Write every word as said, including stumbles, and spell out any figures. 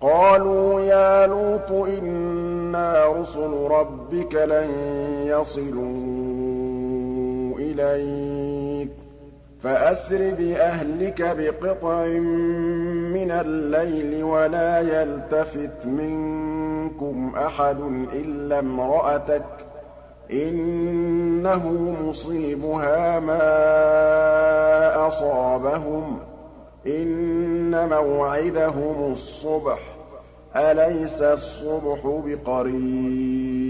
قَالُوا يَا لُوطُ إِنَّا رُسُلُ رَبِّكَ لَن يَصِلُوا إِلَيْكَ فَأَسْرِ بِأَهْلِكَ بِقِطْعٍ مِّنَ اللَّيْلِ وَلَا يَلْتَفِتْ مِنكُمْ أَحَدٌ إِلَّا امْرَأَتَكَ ۖ إِنَّهُ مُصِيبُهَا مَا أَصَابَهُمْ ۚ إِنَّ مَوْعِدَهُمُ الصُّبْحُ ۚ أَلَيْسَ الصُّبْحُ بِقَرِيبٍ